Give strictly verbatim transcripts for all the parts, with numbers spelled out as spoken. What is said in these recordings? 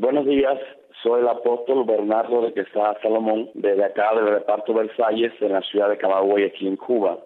Buenos días, soy el apóstol Bernardo de Quesada Salomón, desde acá del reparto Versalles, en la ciudad de Camagüey, aquí en Cuba.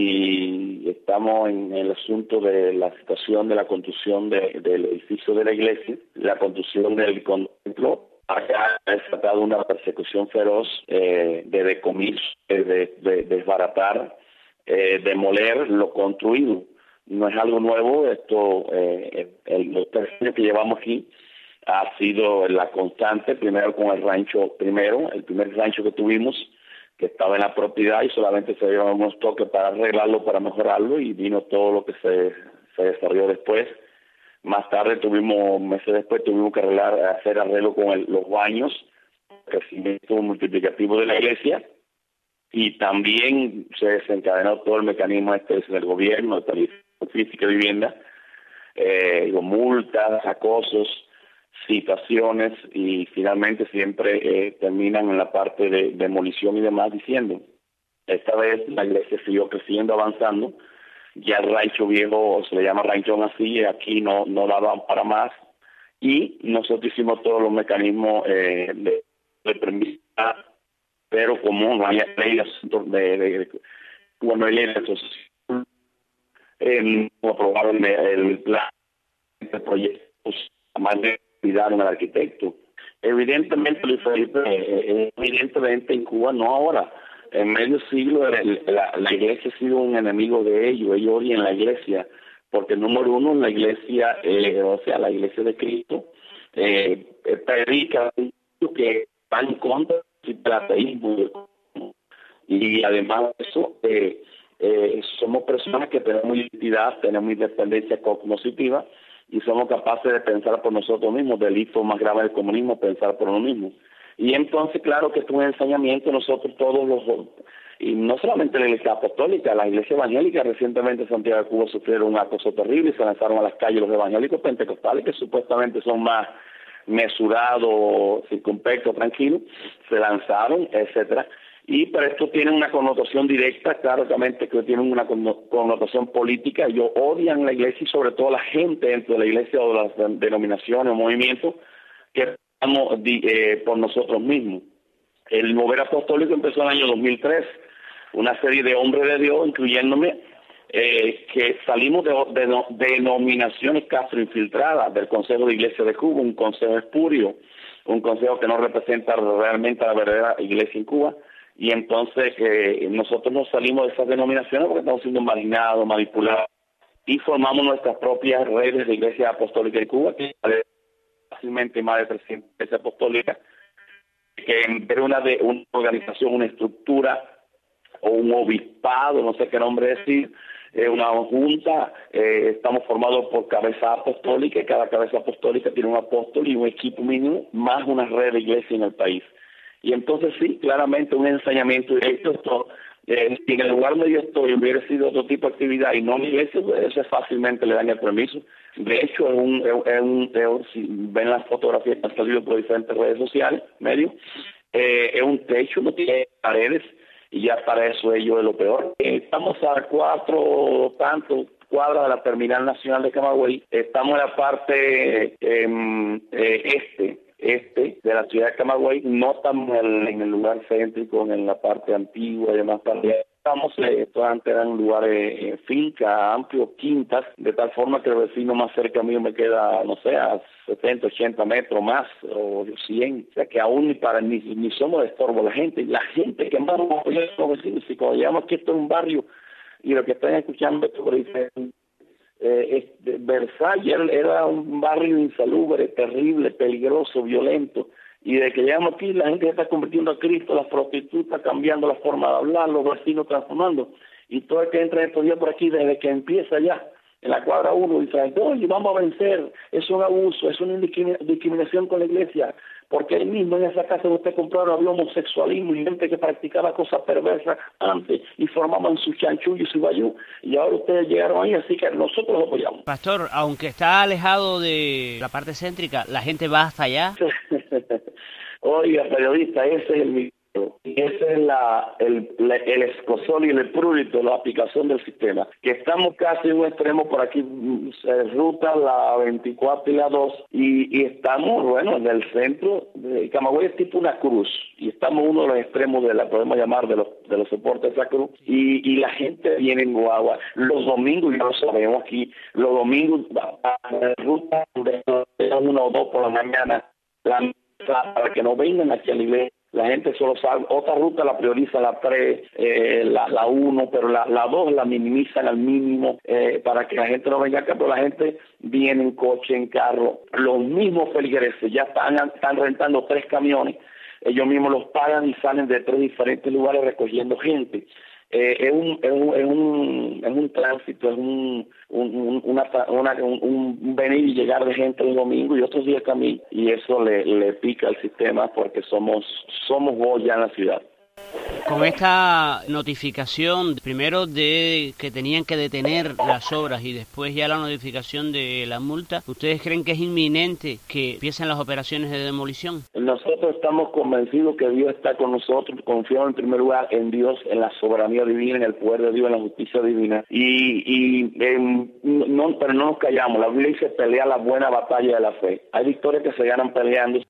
Y estamos en el asunto de la situación de la construcción de, del edificio de la iglesia, la construcción del convento. Acá ha tratado una persecución feroz eh, de decomiso, de, de, de desbaratar, eh, demoler lo construido. No es algo nuevo, esto, eh, el, los tres años que llevamos aquí ha sido la constante, primero con el rancho, primero, el primer rancho que tuvimos, que estaba en la propiedad y solamente se dieron unos toques para arreglarlo, para mejorarlo, y vino todo lo que se, se desarrolló después. Más tarde tuvimos, meses después, tuvimos que arreglar, hacer arreglo con el, los baños, crecimiento multiplicativo de la iglesia, y también se desencadenó todo el mecanismo este del gobierno, de tarifa física de vivienda, eh, digo, multas, acosos, citaciones, y finalmente siempre eh, terminan en la parte de demolición y demás, diciendo, esta vez la iglesia siguió creciendo, avanzando, ya el rancho viejo, se le llama ranchón así, aquí no, no daban para más, y nosotros hicimos todos los mecanismos eh, de, de permiso, pero como no hay ley de, de, de bueno, hay ley de asociación, eh, no aprobaron el, el plan de proyectos, más de cuidaron al arquitecto. Evidentemente, Luis Felipe, eh, evidentemente en Cuba, no ahora, en medio siglo el, la, la iglesia ha sido un enemigo de ellos, ellos odian la iglesia, porque número uno, la iglesia, eh, o sea, la iglesia de Cristo, eh, predica que va en contra del ateísmo, y además de eso, eh, eh, somos personas que tenemos identidad, tenemos independencia cognitiva, y somos capaces de pensar por nosotros mismos, delito más grave del comunismo, pensar por uno mismo. Y entonces, claro que es un ensañamiento, nosotros todos los, y no solamente la iglesia apostólica, la iglesia evangélica, recientemente en Santiago de Cuba sufrieron un acoso terrible y se lanzaron a las calles los evangélicos pentecostales, que supuestamente son más mesurados, circunspectos, tranquilos, se lanzaron, etcétera. Y pero esto tiene una connotación directa, claramente que tiene una connotación política. Ellos odian la iglesia y sobre todo la gente dentro de la iglesia o de las denominaciones o movimientos que estamos eh, por nosotros mismos. El mover apostólico empezó en el año dos mil tres, una serie de hombres de Dios, incluyéndome, eh, que salimos de, de, de denominaciones castro infiltradas del Consejo de Iglesia de Cuba, un consejo espurio, un consejo que no representa realmente a la verdadera iglesia en Cuba. Y entonces eh, nosotros nos salimos de esas denominaciones porque estamos siendo marginados, manipulados, y formamos nuestras propias redes de Iglesia Apostólica de Cuba, que fácilmente más de trescientas iglesias apostólicas, que en vez de una, de una organización, una estructura o un obispado, no sé qué nombre decir, eh, una junta, eh, estamos formados por cabeza apostólica, y cada cabeza apostólica tiene un apóstol y un equipo mínimo, más una red de iglesia en el país. Y entonces sí, claramente un ensañamiento directo. Esto, eh, si en el lugar donde yo estoy hubiera sido otro tipo de actividad y no mi iglesia, pues eso fácilmente le dan el permiso. De hecho, es un, es un, es un si ven las fotografías que han salido por diferentes redes sociales, medios, eh, es un techo, no tiene paredes, y ya para eso ello es lo peor. Eh, estamos a cuatro tantos cuadras de la Terminal Nacional de Camagüey, estamos en la parte eh, eh, este, este de la ciudad de Camagüey, no estamos en, en el lugar céntrico, en la parte antigua y demás parte. Estamos, eh, estos antes eran lugares, eh, fincas, amplios, quintas, de tal forma que el vecino más cerca mío me queda, no sé, a setenta, ochenta metros más, o cien, o sea que aún ni para ni, ni somos de estorbo la gente, la gente que más nos apoya a los vecinos, y cuando llegamos aquí esto es un barrio, y lo que están escuchando esto por ahí, Eh, este, Versalles era, era un barrio insalubre, terrible, peligroso, violento, y de que llegamos aquí la gente se está convirtiendo a Cristo, las prostitutas cambiando la forma de hablar, los vecinos transformando, y todo el que entra estos días por aquí desde que empieza ya en la cuadra uno dice, oye, vamos a vencer, es un abuso, es una discriminación con la iglesia, porque ahí mismo en esa casa donde usted compraron había homosexualismo y gente que practicaba cosas perversas antes y formaban su chanchullo y su bayú, y ahora ustedes llegaron ahí, así que nosotros los apoyamos. Pastor, aunque está alejado de la parte céntrica, ¿la gente va hasta allá? Oiga, periodista, ese es el mito. ese es la, el, la, el escosor y el prurito, la aplicación del sistema. Que estamos casi en un extremo por aquí, eh, ruta la veinticuatro y la dos, y, y estamos, bueno, en el centro de Camagüey es tipo una cruz, y estamos uno de los extremos de la, podemos llamar, de los, de los soportes de esa cruz, y, y la gente viene en guagua. Los domingos, ya lo sabemos aquí, los domingos, a la ruta de uno o dos por la mañana, la, para que no vengan aquí a nivel. La gente solo sabe, otra ruta la prioriza la tres, eh, la, la uno, pero la, la dos la minimizan al mínimo eh, para que la gente no venga acá, pero la gente viene en coche, en carro. Los mismos feligreses ya están, están rentando tres camiones, ellos mismos los pagan y salen de tres diferentes lugares recogiendo gente. Eh, es, un, es, un, es, un, es un tránsito, es un, un, una, una, un, un venir y llegar de gente el domingo y otros días también, y eso le, le pica al sistema porque somos somos vos ya en la ciudad. Con esta notificación, primero de que tenían que detener las obras y después ya la notificación de la multa, ¿ustedes creen que es inminente que empiecen las operaciones de demolición? Nosotros estamos convencidos que Dios está con nosotros, confiamos en primer lugar en Dios, en la soberanía divina, en el poder de Dios, en la justicia divina, y, y eh, no, pero no nos callamos. La Biblia dice pelea la buena batalla de la fe. Hay victorias que se ganan peleando.